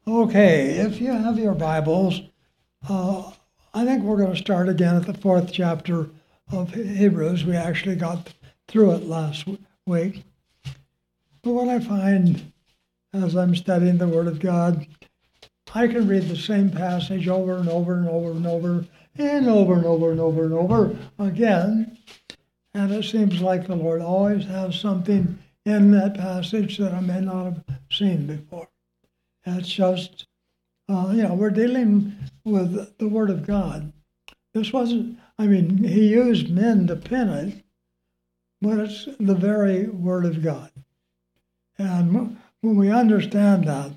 Okay, if you have your Bibles, I think we're going to start again at the fourth chapter of Hebrews. We actually got through it last week. But what I find as I'm studying the Word of God, I can read the same passage over and over and over and over and over and over and over and over again. And it seems like the Lord always has something in that passage that I may not have seen before. It's just, we're dealing with the Word of God. This wasn't, he used men to pen it, but it's the very Word of God. And when we understand that,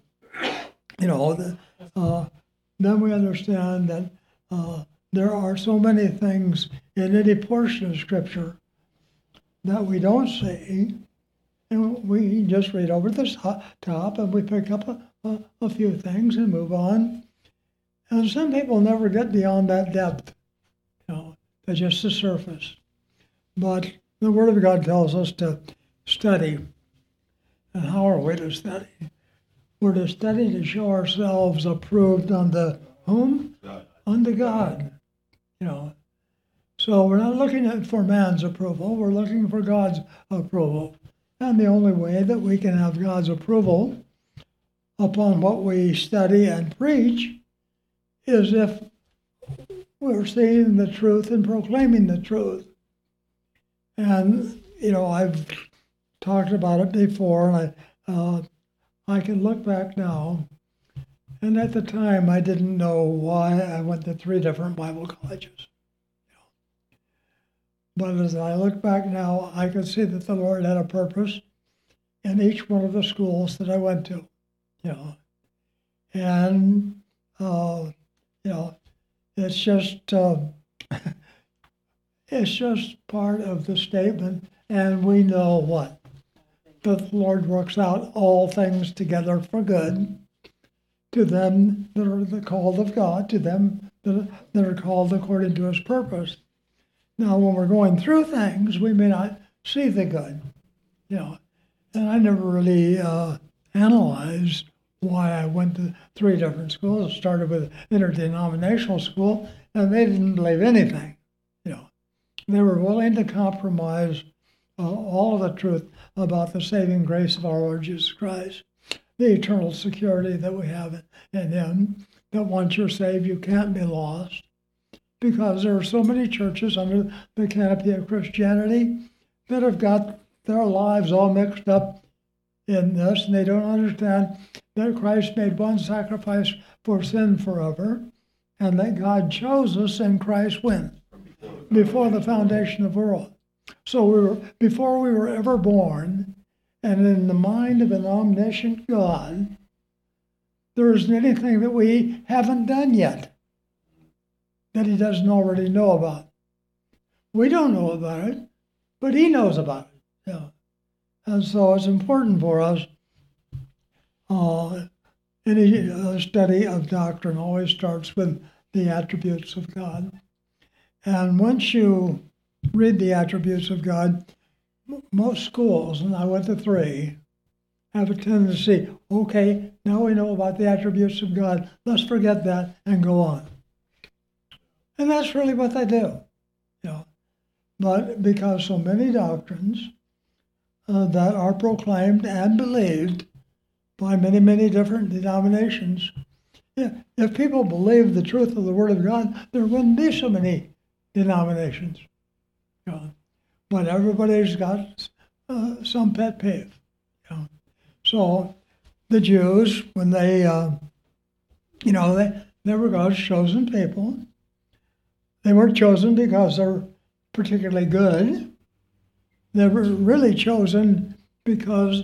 then we understand that there are so many things in any portion of Scripture that we don't see, and we just read over the top and we pick up a few things and move on. And some people never get beyond that depth, to just the surface. But the Word of God tells us to study. And how are we to study? We're to study to show ourselves approved unto whom? God. Unto God. So we're not looking for man's approval, we're looking for God's approval. And the only way that we can have God's approval upon what we study and preach is if we're seeing the truth and proclaiming the truth. And, I've talked about it before, and I can look back now, and at the time I didn't know why I went to 3 different Bible colleges. But as I look back now, I can see that the Lord had a purpose in each one of the schools that I went to, And, it's just part of the statement, and we know what? That the Lord works out all things together for good to them that are the called of God, to them that are called according to His purpose. Now, when we're going through things, we may not see the good, And I never really analyzed why I went to 3 different schools. I started with interdenominational school, and they didn't believe anything, They were willing to compromise all of the truth about the saving grace of our Lord Jesus Christ, the eternal security that we have in Him, that once you're saved, you can't be lost. Because there are so many churches under the canopy of Christianity that have got their lives all mixed up in this, and they don't understand that Christ made one sacrifice for sin forever, and that God chose us in Christ when? Before the foundation of the world. So before we were ever born, and in the mind of an omniscient God, there isn't anything that we haven't done yet that He doesn't already know about. We don't know about it, but He knows about it. And so it's important for us. Any study of doctrine always starts with the attributes of God. And once you read the attributes of God, most schools, and I went to 3, have a tendency, okay, now we know about the attributes of God, let's forget that and go on. And that's really what they do. But because so many doctrines that are proclaimed and believed by many, many different denominations, if people believe the truth of the Word of God, there wouldn't be so many denominations. But everybody's got some pet peeve. So the Jews, when they were God's chosen people. They weren't chosen because they're particularly good. They were really chosen because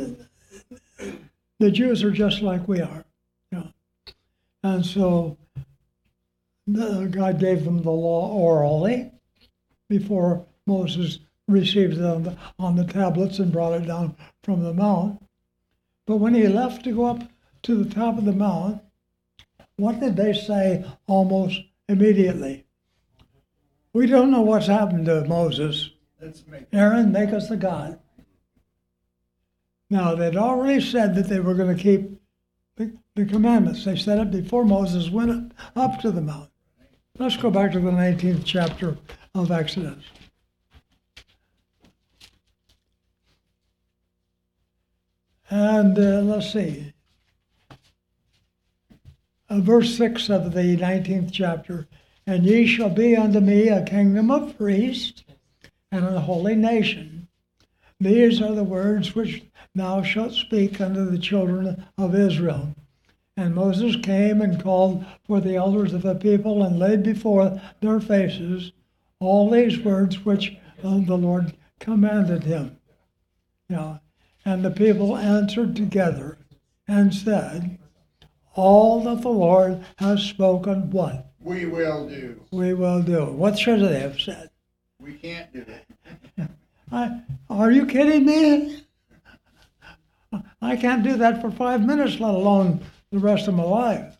the Jews are just like we are. And so God gave them the law orally before Moses received it on the tablets and brought it down from the mount. But when he left to go up to the top of the mount, what did they say almost immediately? We don't know what's happened to Moses. Aaron, make us a god. Now, they'd already said that they were going to keep the commandments. They set it before Moses went up to the mountain. Let's go back to the 19th chapter of Exodus. And let's see. Verse 6 of the 19th chapter. And ye shall be unto me a kingdom of priests and a holy nation. These are the words which thou shalt speak unto the children of Israel. And Moses came and called for the elders of the people and laid before their faces all these words which the Lord commanded him. And the people answered together and said, all that the Lord has spoken, what? We will do. We will do. What should they have said? We can't do it. Are you kidding me? I can't do that for 5 minutes, let alone the rest of my life.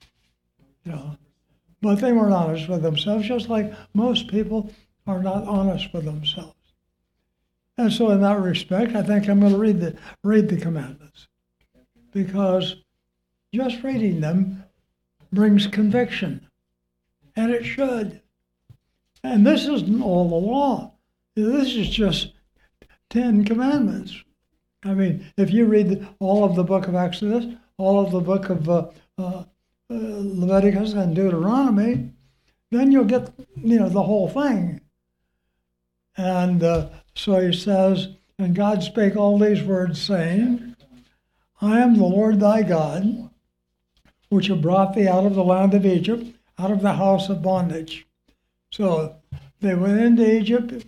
But they weren't honest with themselves, just like most people are not honest with themselves. And so in that respect, I think I'm going to read the commandments, because just reading them brings conviction, and it should. And this isn't all the law. This is just 10 commandments. I mean, if you read all of the book of Exodus, all of the book of Leviticus and Deuteronomy, then you'll get, the whole thing. And so he says, and God spake all these words, saying, I am the Lord thy God, which have brought thee out of the land of Egypt, out of the house of bondage. So they went into Egypt.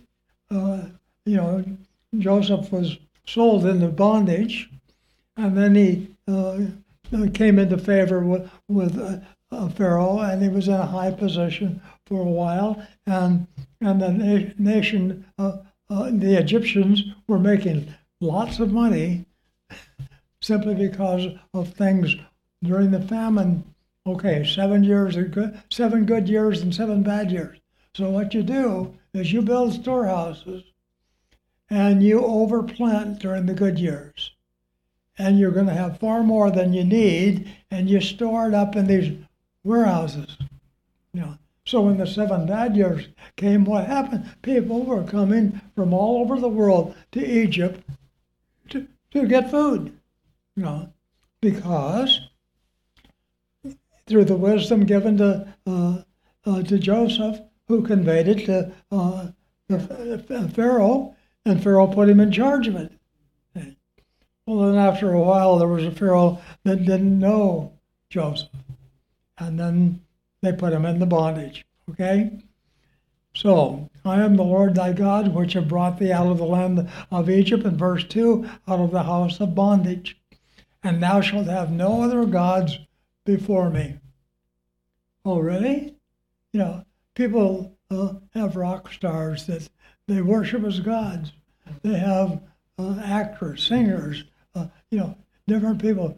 Joseph was sold into bondage, and then he came into favor with Pharaoh, and he was in a high position for a while. And the nation, the Egyptians, were making lots of money simply because of things during the famine. Okay, 7 years are good, 7 good years and 7 bad years. So what you do is you build storehouses and you overplant during the good years. And you're going to have far more than you need, and you store it up in these warehouses. So when the 7 bad years came, what happened? People were coming from all over the world to Egypt to get food. Because through the wisdom given to Joseph, who conveyed it to Pharaoh, and Pharaoh put him in charge of it. Well, then after a while, there was a Pharaoh that didn't know Joseph, and then they put him into bondage. Okay? So, I am the Lord thy God, which have brought thee out of the land of Egypt, in verse 2, out of the house of bondage. And thou shalt have no other gods before me. Oh, really? People have rock stars that they worship as gods. They have actors, singers, different people,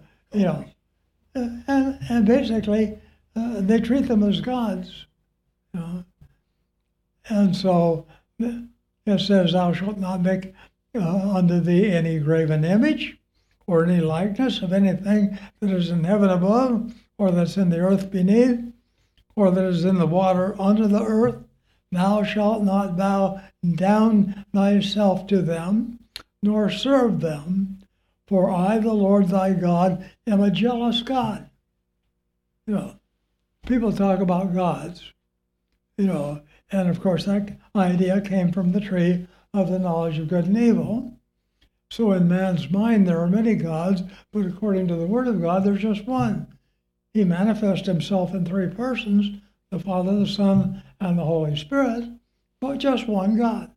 and basically they treat them as gods. And so it says, thou shalt not make unto thee any graven image or any likeness of anything that is in heaven above, or that's in the earth beneath, or that is in the water under the earth. Thou shalt not bow down thyself to them, nor serve them, for I, the Lord thy God, am a jealous God. People talk about gods, and of course that idea came from the tree of the knowledge of good and evil. So in man's mind there are many gods, but according to the Word of God, there's just one. He manifests himself in 3 persons, the Father, the Son, and the Holy Spirit, but just one God.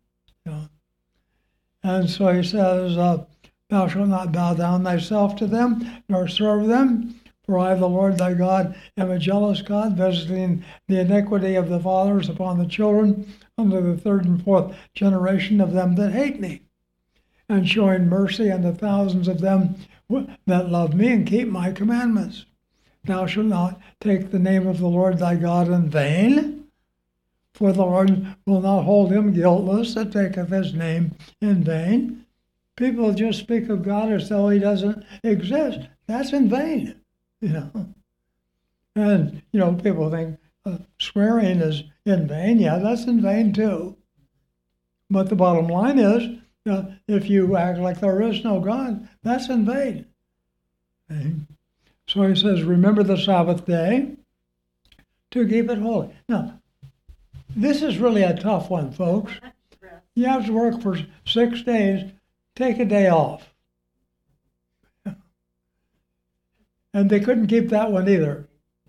And so he says, thou shalt not bow down thyself to them, nor serve them, for I, the Lord thy God, am a jealous God, visiting the iniquity of the fathers upon the children, unto the 3rd and 4th generation of them that hate me, and showing mercy unto thousands of them that love me and keep my commandments. Thou shalt not take the name of the Lord thy God in vain, for the Lord will not hold him guiltless that taketh his name in vain. People just speak of God as though he doesn't exist. That's in vain. you know. And, people think swearing is in vain. Yeah, that's in vain too. But the bottom line is, if you act like there is no God, that's in vain. Okay? So he says, remember the Sabbath day to keep it holy. Now, this is really a tough one, folks. You have to work for 6 days, take a day off. And they couldn't keep that one either.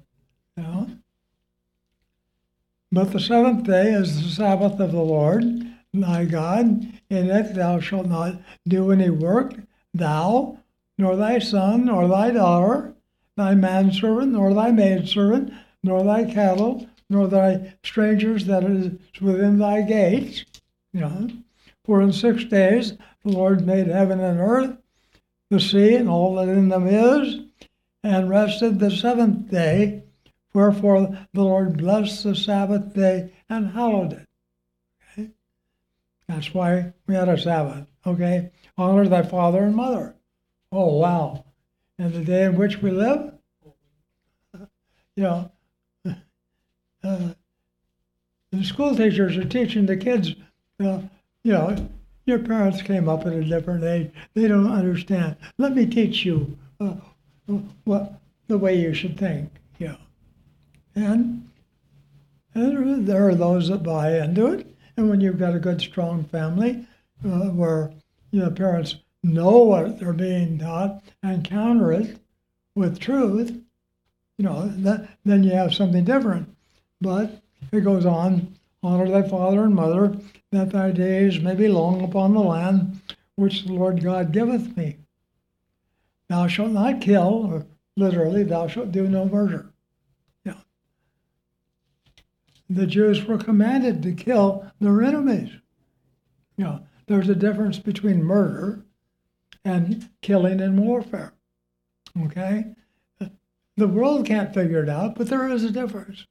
But the seventh day is the Sabbath of the Lord, thy God. In it thou shalt not do any work, thou, nor thy son, nor thy daughter, thy manservant, nor thy maidservant, nor thy cattle, nor thy strangers that is within thy gates. For in 6 days the Lord made heaven and earth, the sea, and all that in them is, and rested the seventh day. Wherefore the Lord blessed the Sabbath day and hallowed it. Okay? That's why we had a Sabbath. Okay? Honor thy father and mother. Oh, wow. And the day in which we live, the school teachers are teaching the kids, your parents came up at a different age. They don't understand. Let me teach you the way you should think. And there are those that buy into it. And when you've got a good, strong family where parents know what they're being taught and counter it with truth, then you have something different. But it goes on, honor thy father and mother, that thy days may be long upon the land which the Lord God giveth me. Thou shalt not kill, or literally, thou shalt do no murder. The Jews were commanded to kill their enemies. There's a difference between murder and killing in warfare. Okay? The world can't figure it out, but there is a difference.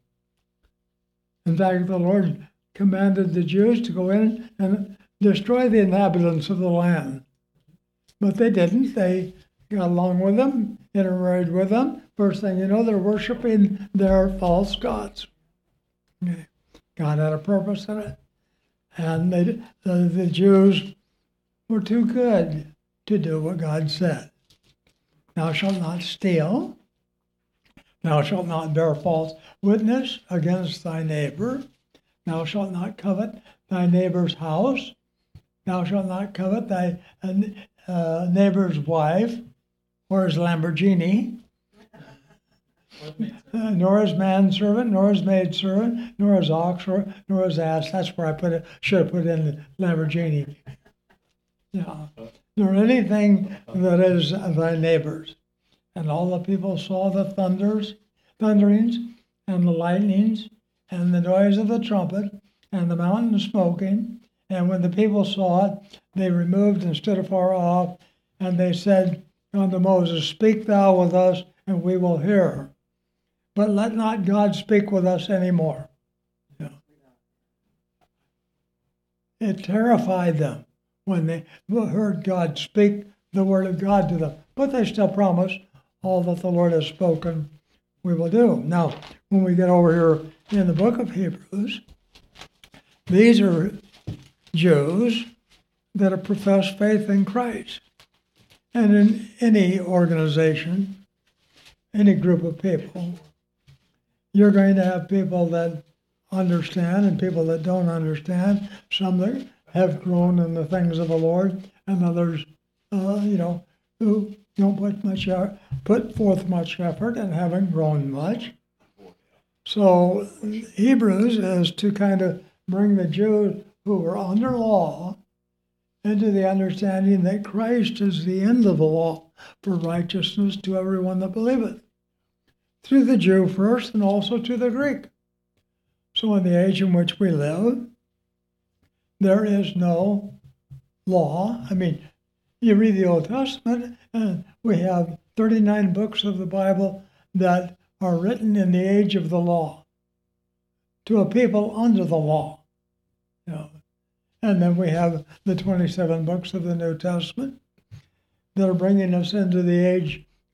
In fact, the Lord commanded the Jews to go in and destroy the inhabitants of the land. But they didn't. They got along with them, intermarried with them. First thing you know, they're worshiping their false gods. Okay. God had a purpose in it. And the Jews were too good to do what God said. Thou shalt not steal. Thou shalt not bear false witness against thy neighbor. Thou shalt not covet thy neighbor's house. Thou shalt not covet thy neighbor's wife or his Lamborghini. Nor his manservant, nor his maidservant, nor his ox, nor his ass. That's where I put it. Should have put in the Lamborghini. Nor anything that is thy neighbor's. And all the people saw the thunderings, and the lightnings, and the noise of the trumpet, and the mountain smoking. And when the people saw it, they removed and stood afar off, and they said unto Moses, Speak thou with us, and we will hear. But let not God speak with us anymore. It terrified them when they heard God speak the word of God to them. But they still promised, all that the Lord has spoken, we will do. Now, when we get over here in the book of Hebrews, these are Jews that have professed faith in Christ. And in any organization, any group of people, you're going to have people that understand and people that don't understand. Some that have grown in the things of the Lord, and others, who don't put forth much effort and haven't grown much. So Hebrews is to kind of bring the Jews who were under law into the understanding that Christ is the end of the law for righteousness to everyone that believeth. Through the Jew first and also to the Greek. So in the age in which we live, there is no law. I mean, you read the Old Testament, and we have 39 books of the Bible that are written in the age of the law to a people under the law. And then we have the 27 books of the New Testament that are bringing us into the age of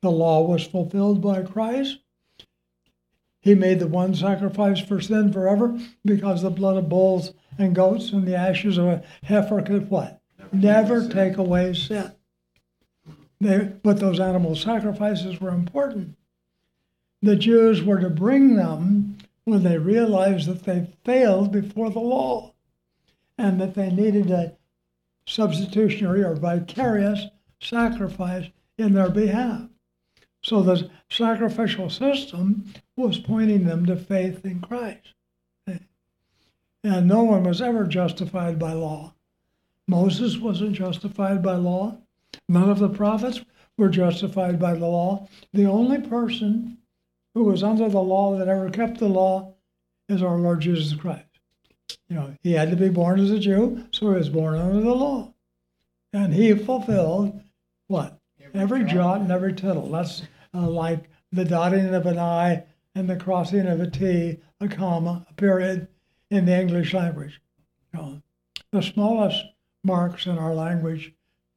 the law was fulfilled by Christ. He made the one sacrifice for sin forever, because the blood of bulls and goats and the ashes of a heifer could what? Never take away sin. But those animal sacrifices were important. The Jews were to bring them when they realized that they failed before the law and that they needed a substitutionary or vicarious sacrifice in their behalf. So the sacrificial system was pointing them to faith in Christ. And no one was ever justified by law. Moses wasn't justified by law. None of the prophets were justified by the law. The only person who was under the law that ever kept the law is our Lord Jesus Christ. He had to be born as a Jew, so he was born under the law. And he fulfilled what? Every jot and every tittle. That's like the dotting of an I and the crossing of a T, a comma, a period in the English language. The smallest marks in our language,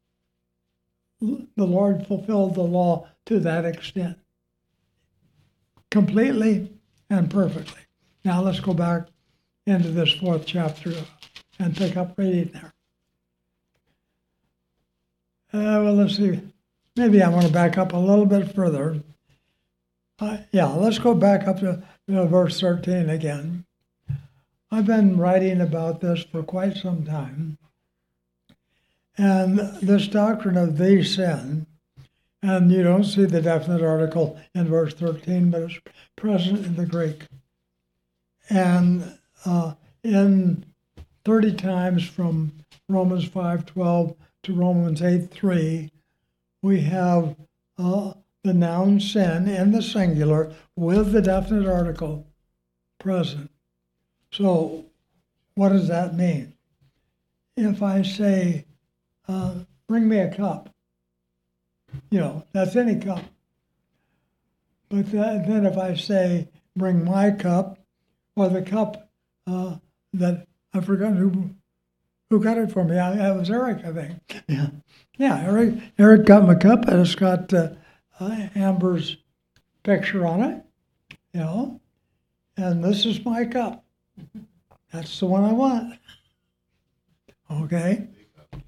the Lord fulfilled the law to that extent, completely and perfectly. Now let's go back into this 4th chapter and pick up reading there. Well, let's see. Maybe I want to back up a little bit further. Let's go back up to verse 13 again. I've been writing about this for quite some time. And this doctrine of the sin, and you don't see the definite article in verse 13, but it's present in the Greek. And in 30 times from Romans 5:12 to Romans 8:3, we have the noun sin in the singular with the definite article present. So what does that mean? If I say, bring me a cup, that's any cup. But then if I say, bring my cup, or the cup that I forgot who got it for me. It was Eric, I think. Yeah. Eric got my cup, and it's got Amber's picture on it, and this is my cup. That's the one I want. Okay?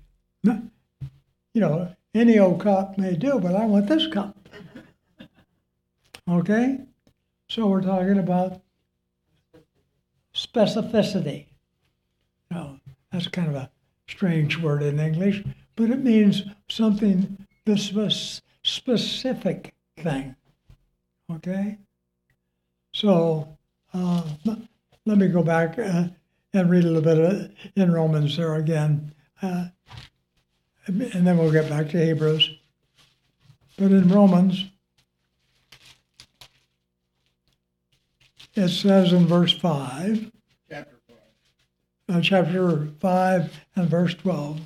Any old cup may do, but I want this cup. Okay? So we're talking about specificity. That's kind of a strange word in English, but it means something, this specific thing. Okay? So let me go back and read a little bit in Romans there again, and then we'll get back to Hebrews. But in Romans, it says in verse 5, chapter 5 and verse 12.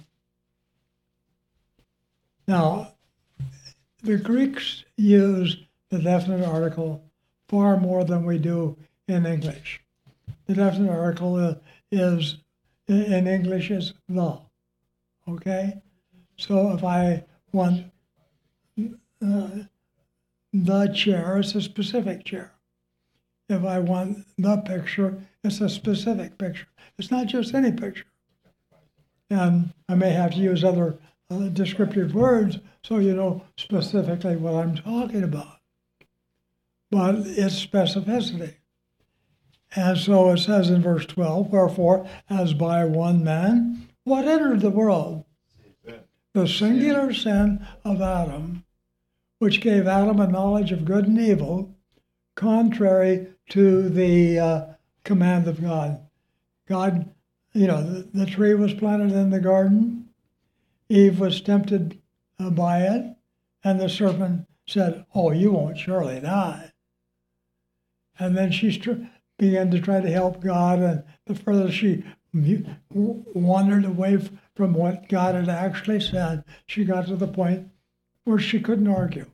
Now, the Greeks use the definite article far more than we do in English. The definite article is in English is the. Okay? So if I want the chair, it's a specific chair. If I want the picture, it's a specific picture. It's not just any picture. And I may have to use other descriptive words so you know specifically what I'm talking about. But it's specificity. And so it says in verse 12, wherefore, as by one man, what entered the world? The singular sin of Adam, which gave Adam a knowledge of good and evil, contrary to the command of God. God, the tree was planted in the garden. Eve was tempted by it, and the serpent said, "Oh, you won't surely die." And then she began to try to help God, and the further she wandered away from what God had actually said, she got to the point where she couldn't argue.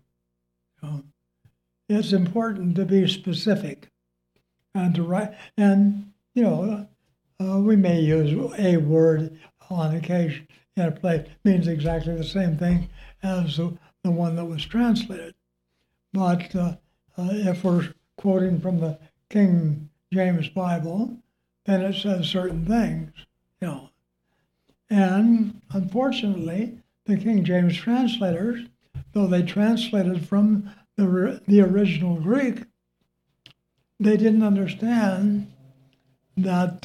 It's important to be specific and to write. And, we may use a word on occasion in a place, means exactly the same thing as the one that was translated. But if we're quoting from the King James Bible, then it says certain things, you know. And unfortunately, the King James translators, though they translated from the original Greek, they didn't understand that,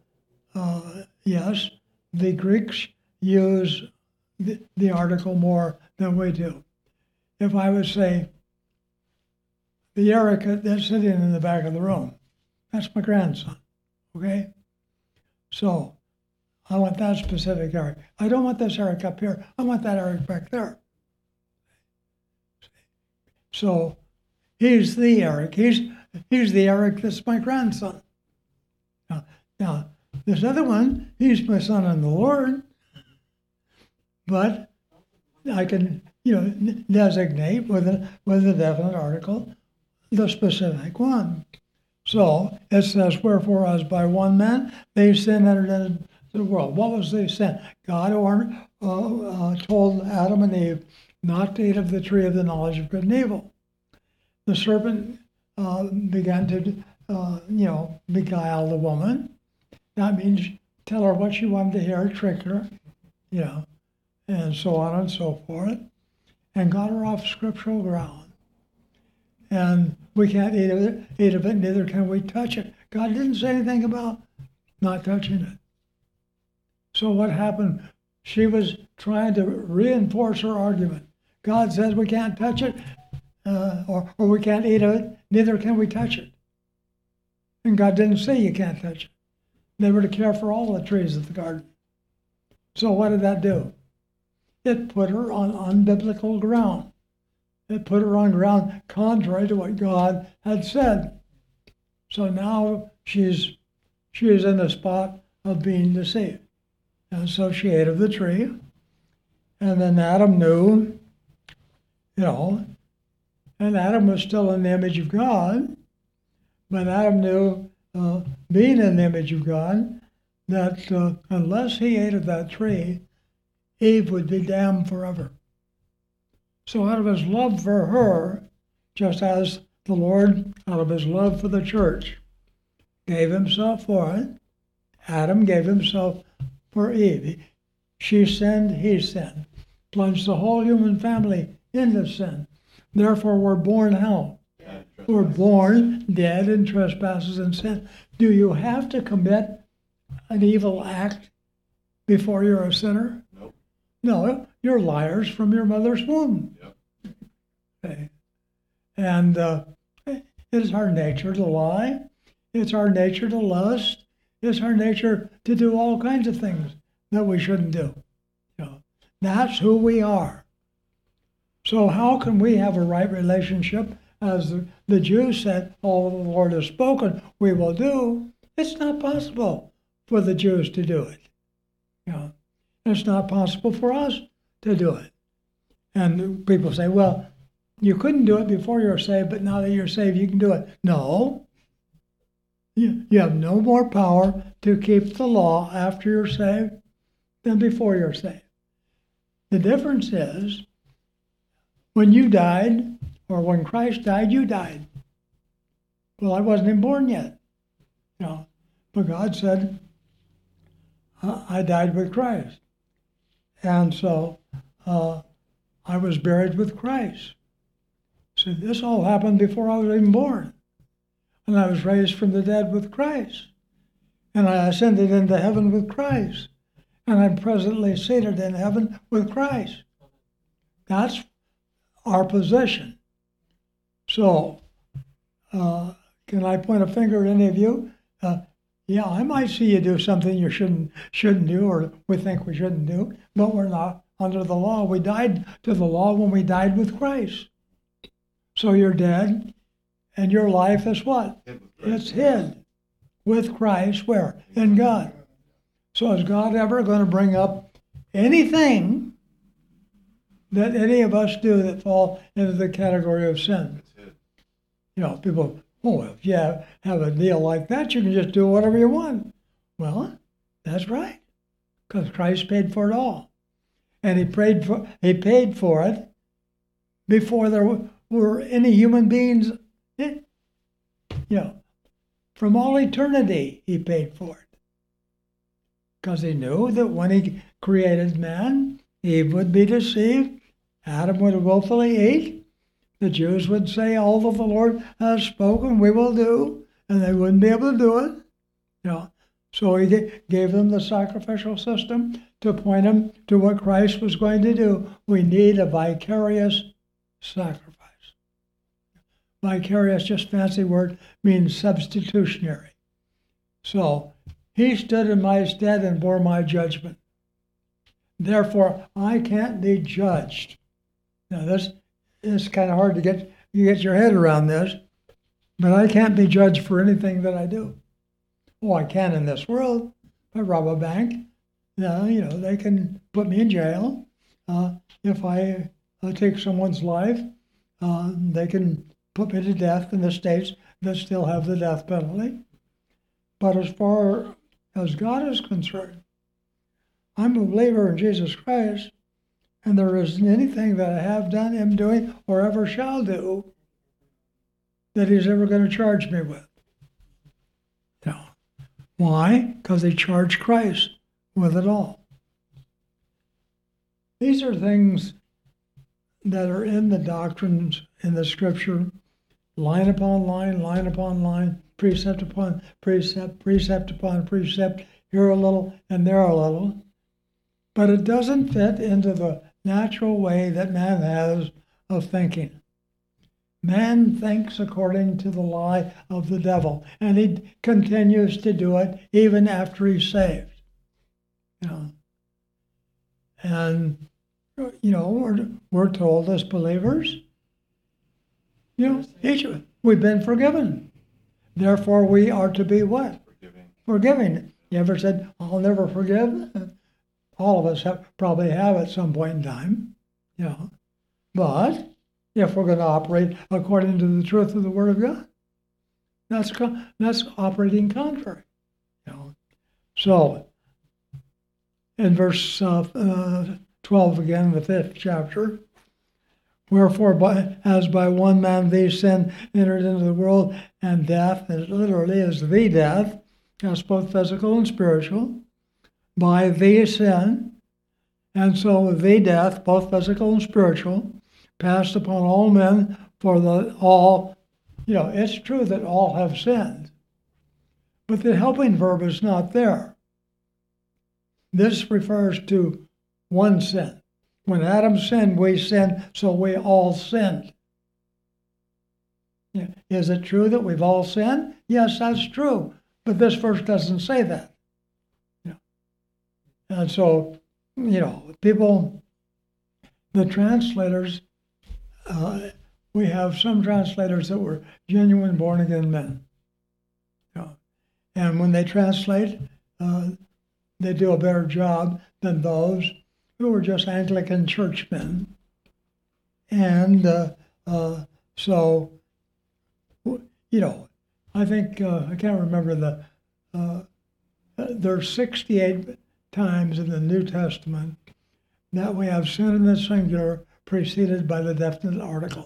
yes, the Greeks use the article more than we do. If I would say, the Eric that's sitting in the back of the room, that's my grandson, okay? So I want that specific Eric. I don't want this Eric up here. I want that Eric back there. So he's the Eric. He's the Eric that's my grandson. Now, this other one, he's my son in the Lord. But I can, designate with a definite article the specific one. So it says, wherefore, as by one man they sin entered into the world. What was the sin? God told Adam and Eve not to eat of the tree of the knowledge of good and evil. The serpent began to, beguile the woman. That means tell her what she wanted to hear, trick her, and so on and so forth, and got her off scriptural ground. And we can't eat of it, neither can we touch it. God didn't say anything about not touching it. So what happened? She was trying to reinforce her argument. God says we can't touch it, or we can't eat of it, neither can we touch it. And God didn't say you can't touch it. They were to care for all the trees of the garden. So what did that do? It put her on unbiblical ground. It put her on ground contrary to what God had said. So now she is in the spot of being deceived. And so she ate of the tree. And then Adam knew, and Adam was still in the image of God, but Adam knew, being in the image of God, that unless he ate of that tree, Eve would be damned forever. So out of his love for her, just as the Lord, out of his love for the church, gave himself for it, Adam gave himself for Eve. She sinned, he sinned. Plunged the whole human family into sin. Therefore, we're born how? We're born dead in trespasses and sin. Do you have to commit an evil act before you're a sinner? Nope. No, you're liars from your mother's womb. Yep. Okay. And it is our nature to lie. It's our nature to lust. It's our nature to do all kinds of things that we shouldn't do. That's who we are. So how can we have a right relationship? As the Jews said, all the Lord has spoken, we will do. It's not possible for the Jews to do it. It's not possible for us to do it. And people say, well, you couldn't do it before you're saved, but now that you're saved, you can do it. No. You have no more power to keep the law after you're saved than before you're saved. The difference is, when you died, or when Christ died, you died. Well, I wasn't even born yet. But God said, I died with Christ. And so I was buried with Christ. So this all happened before I was even born. And I was raised from the dead with Christ. And I ascended into heaven with Christ. And I'm presently seated in heaven with Christ. That's our position. So, can I point a finger at any of you? Yeah, I might see you do something you shouldn't do, or we think we shouldn't do, but we're not under the law. We died to the law when we died with Christ. So you're dead, and your life is what? It's hid with Christ where? In God. So is God ever going to bring up anything that any of us do that fall into the category of sin? People, if you have a deal like that, you can just do whatever you want. Well, that's right, because Christ paid for it all. And he paid for it before there were any human beings, you know, from all eternity, he paid for it. Because he knew that when he created man, Eve would be deceived, Adam would willfully eat, the Jews would say, all that the Lord has spoken, we will do, and they wouldn't be able to do it. You know, so he gave them the sacrificial system to point them to what Christ was going to do. We need a vicarious sacrifice. Vicarious, just fancy word, means substitutionary. So he stood in my stead and bore my judgment. Therefore, I can't be judged. Now, this is kind of hard to get your head around this, but I can't be judged for anything that I do. Oh, I can in this world. If I rob a bank, they can put me in jail. If I take someone's life, they can put me to death in the states that still have the death penalty. But as far as God is concerned, I'm a believer in Jesus Christ, and there isn't anything that I have done, am doing, or ever shall do that he's ever going to charge me with. No. Why? Because they charged Christ with it all. These are things that are in the doctrines in the Scripture, line upon line, precept upon precept, precept upon precept, here a little and there a little. But it doesn't fit into the natural way that man has of thinking. Man thinks according to the lie of the devil, and he continues to do it even after he's saved. And we're told as believers, we've been forgiven. Therefore, we are to be what? Forgiving. You ever said, I'll never forgive? All of us probably have at some point in time, But if we're going to operate according to the truth of the Word of God, that's operating contrary. So, in verse 12 again, in the 5th chapter, wherefore, as by one man these sin entered into the world, and death, as literally is the death, that's both physical and spiritual, by the sin, and so the death, both physical and spiritual, passed upon all men, for it's true that all have sinned, but the helping verb is not there. This refers to one sin. When Adam sinned, we sinned, so we all sinned. Is it true that we've all sinned? Yes, that's true, but this verse doesn't say that. And so, people, the translators, we have some translators that were genuine born-again men. And when they translate, they do a better job than those who were just Anglican churchmen. And I think, I can't remember there's 68 times in the New Testament that we have sin in the singular preceded by the definite article.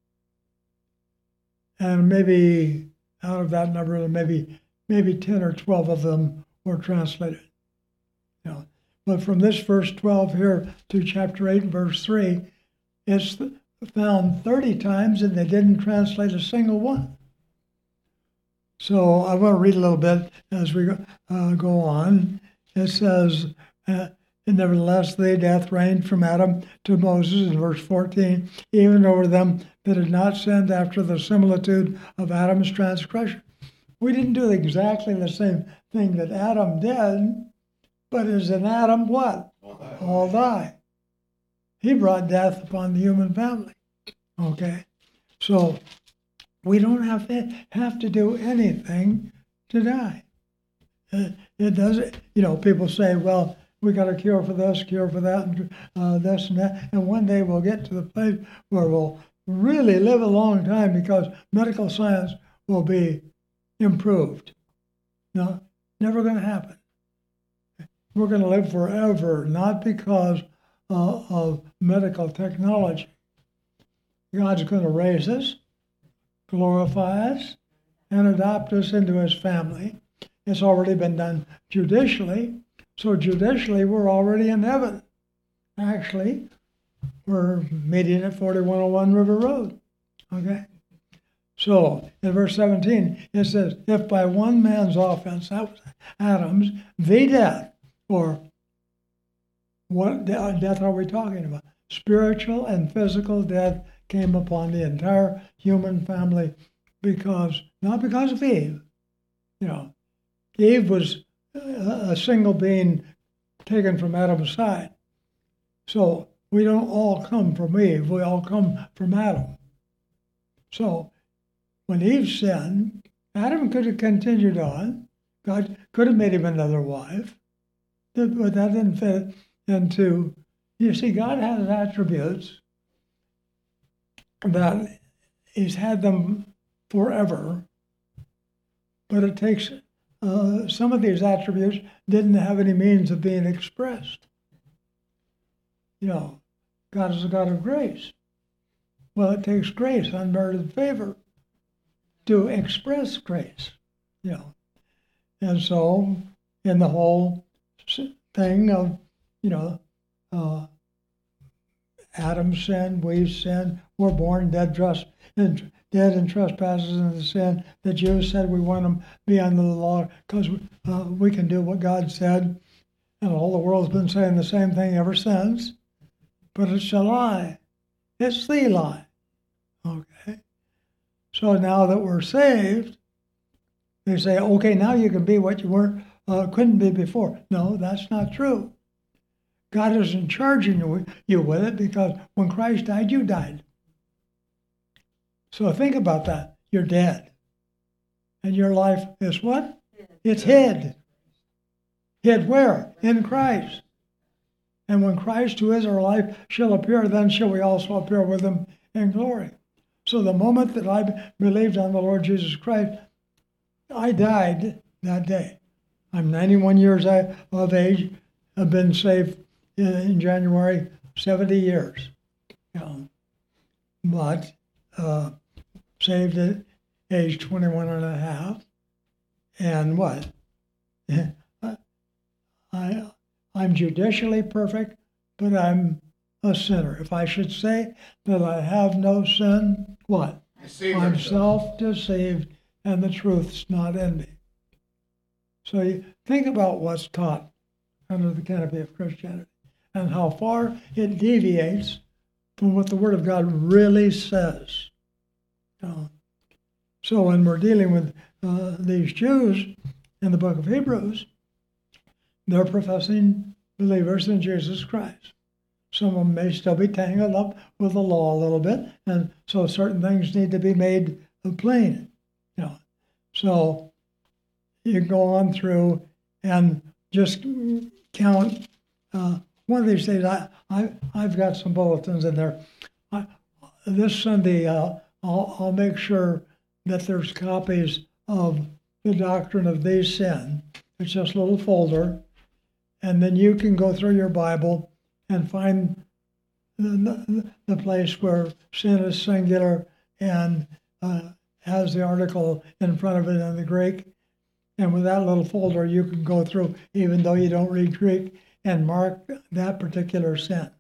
And maybe out of that number, maybe 10 or 12 of them were translated. But from this verse 12 here to chapter 8 and verse 3, it's found 30 times and they didn't translate a single one. So I want to read a little bit as we go on. It says, and nevertheless, the death reigned from Adam to Moses in verse 14, even over them that had not sinned after the similitude of Adam's transgression. We didn't do exactly the same thing that Adam did, but as in Adam, what? All die. He brought death upon the human family. Okay? So we don't have to do anything to die. It doesn't, people say, well, we got a cure for this, cure for that, and this and that. And one day we'll get to the place where we'll really live a long time because medical science will be improved. No, never going to happen. We're going to live forever, not because of medical technology, God's going to raise us, glorify us, and adopt us into his family. It's already been done judicially. So judicially, we're already in heaven. Actually, we're meeting at 4101 River Road. Okay? So, in verse 17, it says, if by one man's offense, that was Adam's, the death, or what death are we talking about? Spiritual and physical death came upon the entire human family not because of Eve. Eve was a single being taken from Adam's side. So we don't all come from Eve, we all come from Adam. So when Eve sinned, Adam could have continued on. God could have made him another wife, but that didn't fit into, you see, God has attributes that he's had them forever, but it takes, some of these attributes didn't have any means of being expressed. God is a God of grace. Well, it takes grace, unmerited favor, to express grace. And so, in the whole thing of, Adam's sin, we've sinned, we're born dead in trespasses and the sin. The Jews said we want them to be under the law because we can do what God said. And all the world's been saying the same thing ever since. But it's a lie. It's the lie. Okay? So now that we're saved, they say, okay, now you can be what you couldn't be before. No, that's not true. God isn't charging you with it because when Christ died, you died. So think about that. You're dead. And your life is what? It's hid. Hid where? In Christ. And when Christ, who is our life, shall appear, then shall we also appear with him in glory. So the moment that I believed on the Lord Jesus Christ, I died that day. I'm 91 years of age. I've been saved in January, 70 years. But saved at age 21 and a half. And what? I'm judicially perfect, but I'm a sinner. If I should say that I have no sin, what? I'm self-deceived, and the truth's not in me. So you think about what's taught under the canopy of Christianity and how far it deviates from what the Word of God really says. So when we're dealing with these Jews in the book of Hebrews, they're professing believers in Jesus Christ. Some of them may still be tangled up with the law a little bit, and so certain things need to be made plain. So you go on through and just count. One of these days, I've got some bulletins in there. This Sunday, I'll make sure that there's copies of the doctrine of these sin. It's just a little folder, and then you can go through your Bible and find the place where sin is singular and has the article in front of it in the Greek. And with that little folder, you can go through, even though you don't read Greek, and mark that particular sin.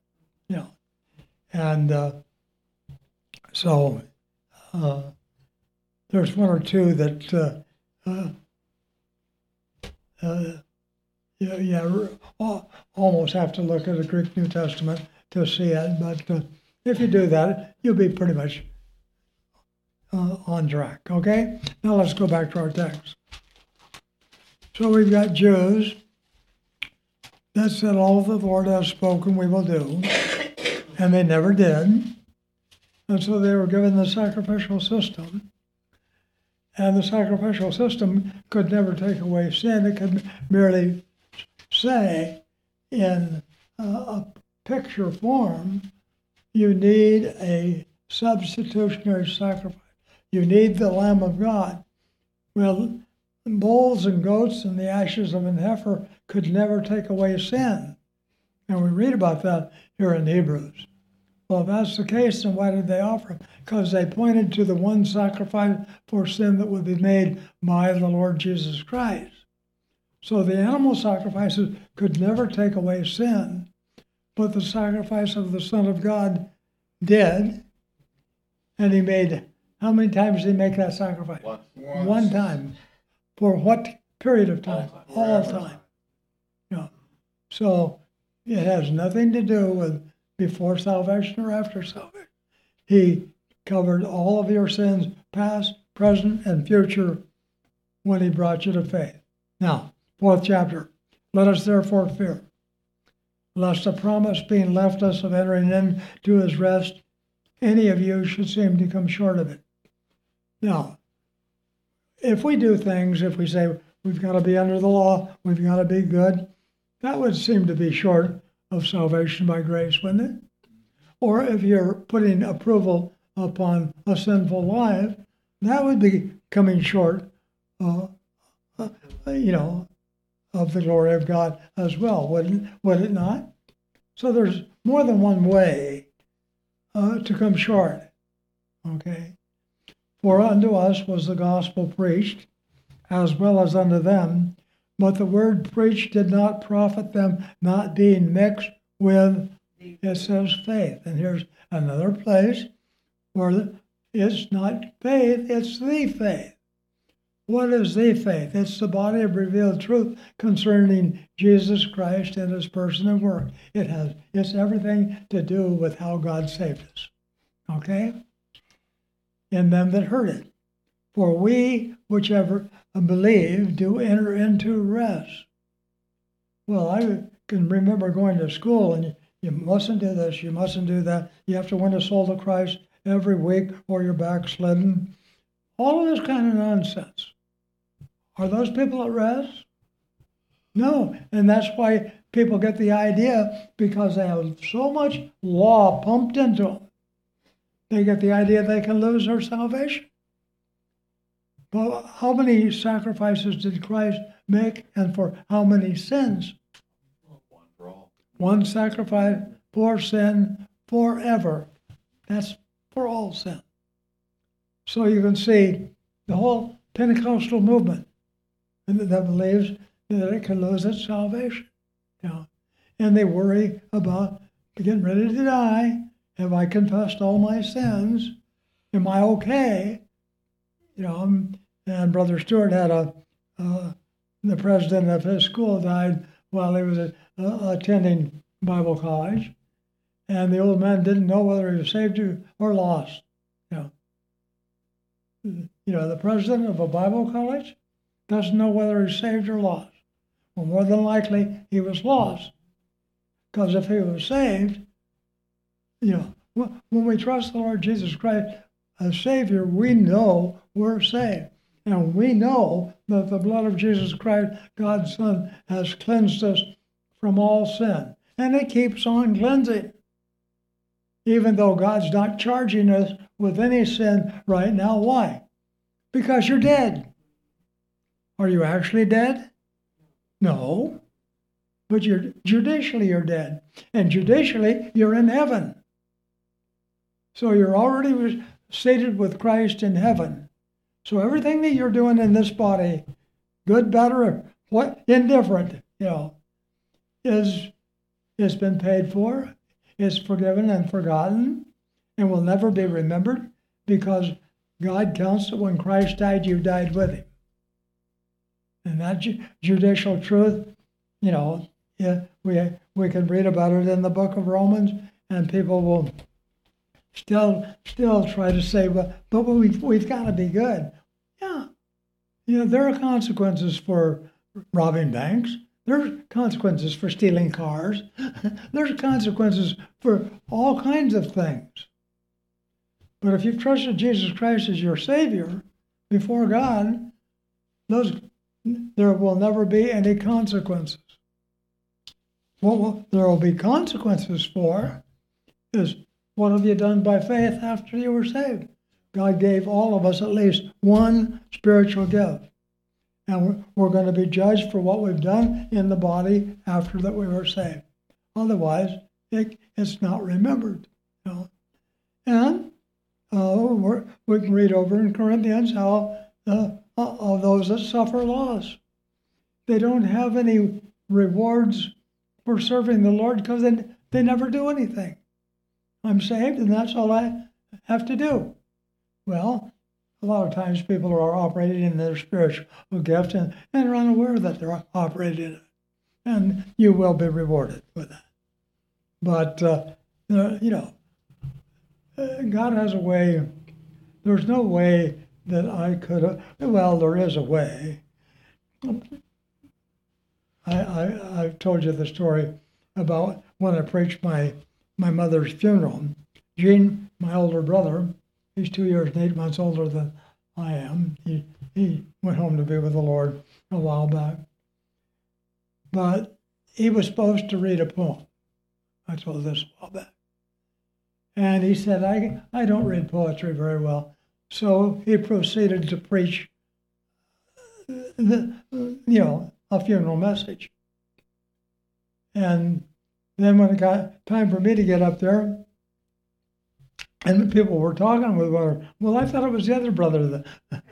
And so there's one or two that almost have to look at the Greek New Testament to see it. But if you do that, you'll be pretty much on track. Okay? Now let's go back to our text. So we've got Jews that said all the Lord has spoken we will do, and they never did. And so they were given the sacrificial system. And the sacrificial system could never take away sin. It could merely say in a picture form, you need a substitutionary sacrifice. You need the Lamb of God. Well, bulls and goats and the ashes of an heifer could never take away sin. And we read about that here in Hebrews. Well, if that's the case, then why did they offer him? Because they pointed to the one sacrifice for sin that would be made by the Lord Jesus Christ. So the animal sacrifices could never take away sin, but the sacrifice of the Son of God did. And he made, how many times did he make that sacrifice? Once. One time. For what period of time? All time. Yeah. So it has nothing to do with before salvation or after salvation. He covered all of your sins, past, present, and future, when he brought you to faith. Now, 4th chapter. Let us therefore fear, lest the promise being left us of entering into his rest, any of you should seem to come short of it. Now, if we do things, if we say we've got to be under the law, we've got to be good, that would seem to be short of salvation by grace, wouldn't it? Or if you're putting approval upon a sinful life, that would be coming short, of the glory of God as well, would it not? So there's more than one way to come short, okay? For unto us was the gospel preached, as well as unto them, but the word preached did not profit them, not being mixed with, it says, faith. And here's another place where it's not faith, it's the faith. What is the faith? It's the body of revealed truth concerning Jesus Christ and his person and work. It's everything to do with how God saved us. Okay? In them that heard it. For we, whichever believe, do enter into rest. Well, I can remember going to school, and you mustn't do this, you mustn't do that. You have to win a soul to Christ every week, or you're backslidden. All of this kind of nonsense. Are those people at rest? No, and that's why people get the idea, because they have so much law pumped into them. They get the idea they can lose their salvation. But how many sacrifices did Christ make, and for how many sins? One for all. One sacrifice for sin forever. That's for all sin. So you can see the whole Pentecostal movement that believes that it can lose its salvation. And they worry about getting ready to die. Have I confessed all my sins? Am I okay? And Brother Stewart had the president of his school died while he was attending Bible college, and the old man didn't know whether he was saved or lost. The president of a Bible college doesn't know whether he's saved or lost. Well, more than likely he was lost, because if he was saved, when we trust the Lord Jesus Christ as Savior, we know we're saved. And we know that the blood of Jesus Christ, God's Son, has cleansed us from all sin. And it keeps on cleansing. Even though God's not charging us with any sin right now. Why? Because you're dead. Are you actually dead? No. But judicially you're dead. And judicially you're in heaven. So you're already seated with Christ in heaven. So everything that you're doing in this body, good, bad, or what, indifferent, is been paid for, is forgiven and forgotten, and will never be remembered, because God counts that when Christ died, you died with him. And that judicial truth, we can read about it in the book of Romans, and people will still try to say, but we've got to be good. Yeah. There are consequences for robbing banks. There's consequences for stealing cars. There's consequences for all kinds of things. But if you've trusted Jesus Christ as your Savior before God, there will never be any consequences. What there will be consequences for is, what have you done by faith after you were saved? God gave all of us at least one spiritual gift. And we're going to be judged for what we've done in the body after that we were saved. Otherwise, it's not remembered. You know? And we can read over in Corinthians how those that suffer loss, they don't have any rewards for serving the Lord because they never do anything. I'm saved, and that's all I have to do. Well, a lot of times people are operating in their spiritual gift and are unaware that they're operating in it. And you will be rewarded with that. But, God has a way. There's no way that I could have. Well, there is a way. I've told you the story about when I preached my mother's funeral. Gene, my older brother, he's 2 years and 8 months older than I am. He went home to be with the Lord a while back. But he was supposed to read a poem. I told this a while back. And he said, I don't read poetry very well. So he proceeded to preach, a funeral message. And then when it got time for me to get up there, and the people were talking with her, well, I thought it was the other brother.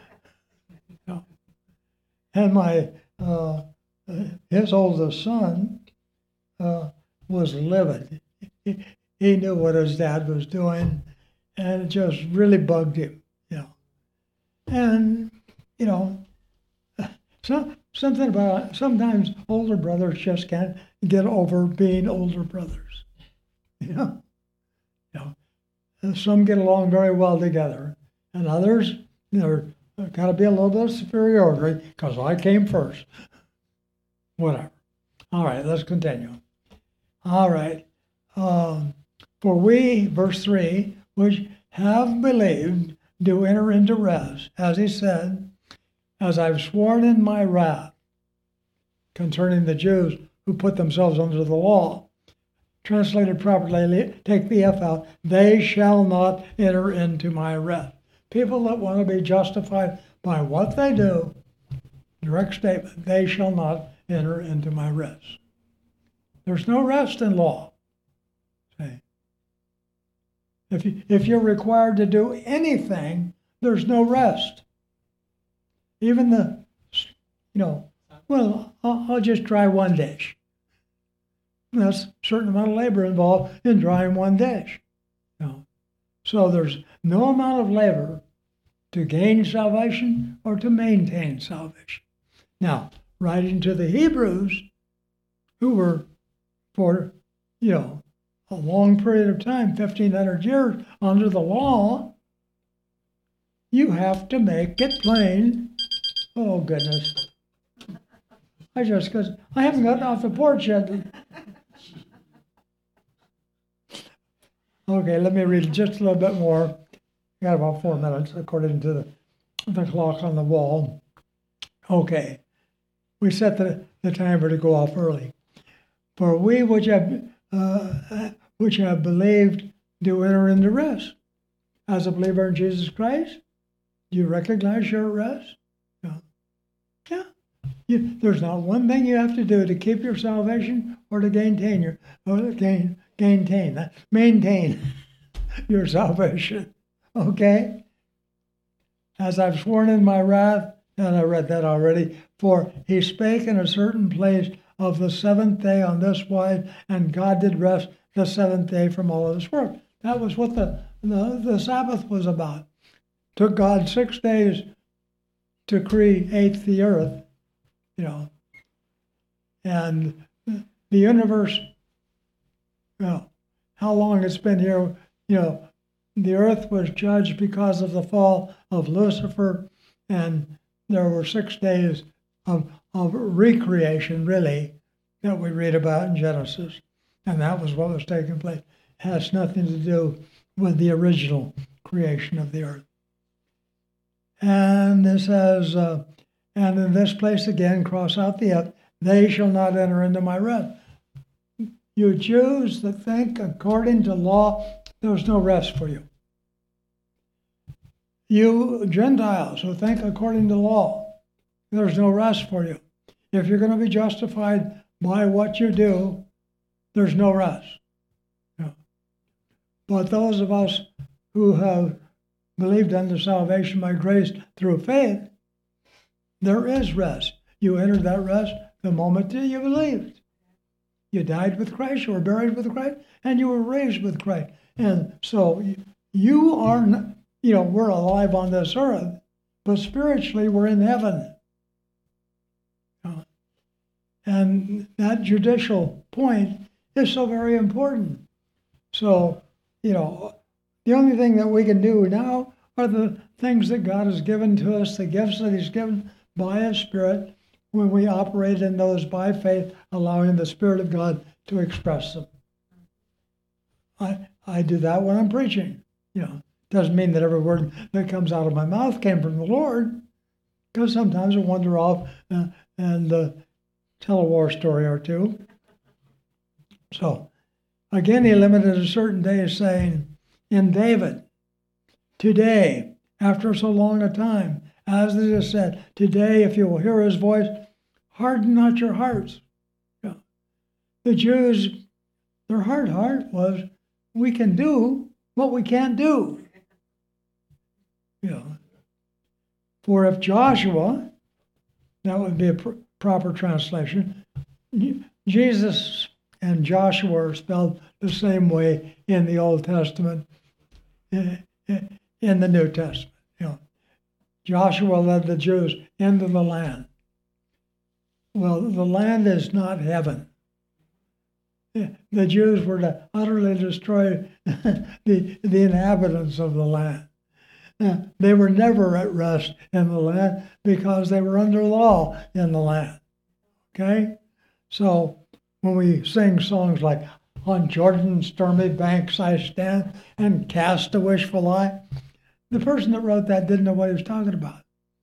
And his oldest son was livid. He knew what his dad was doing, and it just really bugged him, And, something about sometimes older brothers just can't get over being older brothers, Some get along very well together, and others, there's got to be a little bit of superiority because I came first. Whatever. All right, let's continue. All right. For we, verse 3, which have believed, do enter into rest, as he said, as I've sworn in my wrath concerning the Jews who put themselves under the law. Translated properly, take the F out, they shall not enter into my rest. People that want to be justified by what they do, direct statement, they shall not enter into my rest. There's no rest in law. See? If you're required to do anything, there's no rest. Even I'll just dry one dish. That's a certain amount of labor involved in drying one dish. So there's no amount of labor to gain salvation or to maintain salvation. Now, writing to the Hebrews, who were for, a long period of time, 1,500 years under the law, you have to make it plain. Oh, goodness. I haven't gotten off the porch yet. Okay, let me read just a little bit more. I got about 4 minutes, according to the clock on the wall. Okay, we set the timer to go off early. For we which have believed do enter into rest. As a believer in Jesus Christ, do you recognize your rest? No. Yeah. There's not one thing you have to do to keep your salvation or to maintain your salvation. Okay? As I've sworn in my wrath, and I read that already, for he spake in a certain place of the seventh day on this wise, and God did rest the seventh day from all of his work. That was what the Sabbath was about. Took God 6 days to create the earth, and the universe, how long it's been here, the earth was judged because of the fall of Lucifer, and there were 6 days of recreation, really, that we read about in Genesis, and that was what was taking place. It has nothing to do with the original creation of the earth. And it says, and in this place again, cross out the F, they shall not enter into my rest. You Jews that think according to law, there's no rest for you. You Gentiles who think according to law, there's no rest for you. If you're going to be justified by what you do, there's no rest. But those of us who have believed unto salvation by grace through faith, there is rest. You entered that rest the moment that you believed. You died with Christ, you were buried with Christ, and you were raised with Christ. And so you are, we're alive on this earth, but spiritually we're in heaven. And that judicial point is so very important. So, the only thing that we can do now are the things that God has given to us, the gifts that He's given by His Spirit, when we operate in those by faith, allowing the Spirit of God to express them. I do that when I'm preaching. Doesn't mean that every word that comes out of my mouth came from the Lord, because sometimes I wander off and tell a war story or two. So, again, He limited a certain day, saying, in David, today, after so long a time, as it is said, today, if you will hear His voice, harden not your hearts. The Jews, their heart was, we can do what we can't do. For if Joshua, that would be a proper translation, Jesus and Joshua are spelled the same way in the Old Testament, in the New Testament. Joshua led the Jews into the land. Well, the land is not heaven. The Jews were to utterly destroy the inhabitants of the land. They were never at rest in the land because they were under law in the land. Okay? So when we sing songs like, on Jordan's stormy banks I stand and cast a wishful eye, the person that wrote that didn't know what he was talking about.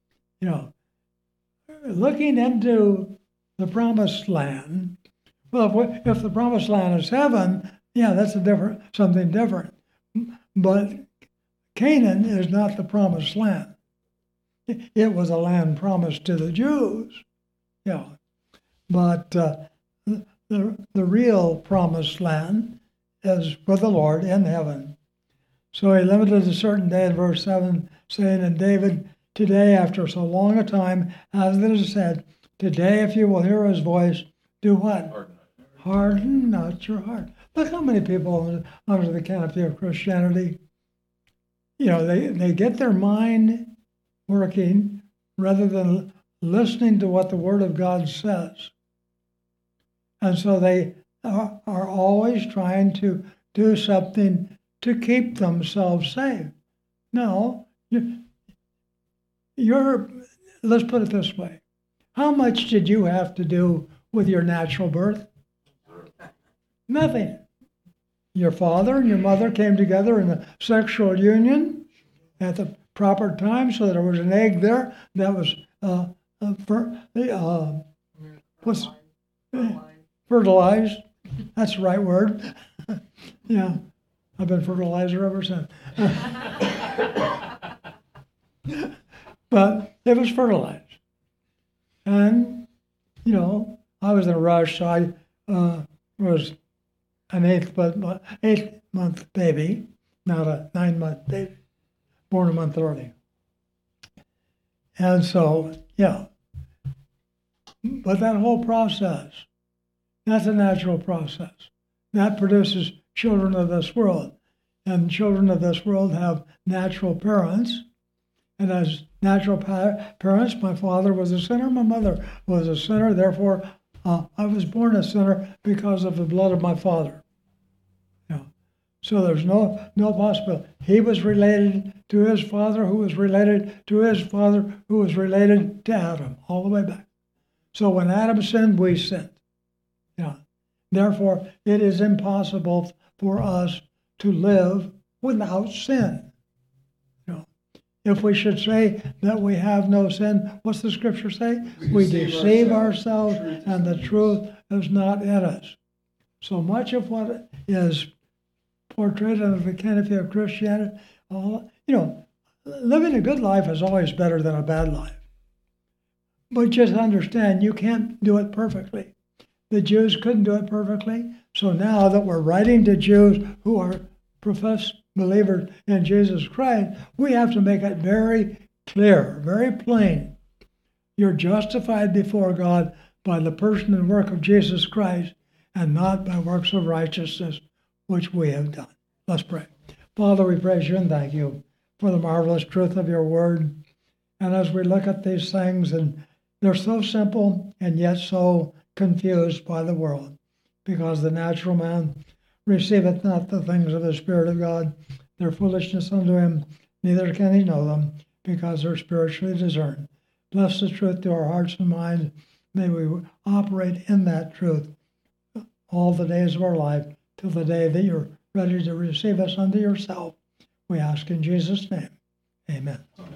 Looking into the promised land, well, if the promised land is heaven, that's something different. But Canaan is not the promised land. It was a land promised to the Jews. But the real promised land is with the Lord in heaven. So He limited a certain day in verse 7, saying, and David, today, after so long a time, as it is said, today, if you will hear His voice, do what? Harden not your heart. Look how many people under the canopy of Christianity, they get their mind working rather than listening to what the Word of God says. And so they are always trying to do something to keep themselves safe. No, let's put it this way. How much did you have to do with your natural birth? Nothing. Your father and your mother came together in a sexual union at the proper time, so there was an egg there that was fertilized. That's the right word. I've been fertilizer ever since. But it was fertilized. And, I was in a rush, so I was an 8-month baby, not a 9-month baby, born a month early. And so, but that whole process, that's a natural process. That produces children of this world. And children of this world have natural parents. And as natural parents, my father was a sinner, my mother was a sinner. Therefore, I was born a sinner because of the blood of my father. So there's no possibility. He was related to his father, who was related to his father, who was related to Adam, all the way back. So when Adam sinned, we sinned. Therefore, it is impossible for us to live without sin. If we should say that we have no sin, what's the scripture say? We deceive ourselves and the truth is not in us. So much of what is portrayed under the canopy of Christianity, living a good life is always better than a bad life. But just understand, you can't do it perfectly. The Jews couldn't do it perfectly. So now that we're writing to Jews who are professed believers in Jesus Christ, we have to make it very clear, very plain. You're justified before God by the person and work of Jesus Christ and not by works of righteousness, which we have done. Let's pray. Father, we praise you and thank you for the marvelous truth of your word. And as we look at these things, and they're so simple and yet so confused by the world, because the natural man receiveth not the things of the Spirit of God, they're foolishness unto him, neither can he know them, because they're spiritually discerned. Bless the truth to our hearts and minds. May we operate in that truth all the days of our life, till the day that you're ready to receive us unto yourself. We ask in Jesus' name. Amen.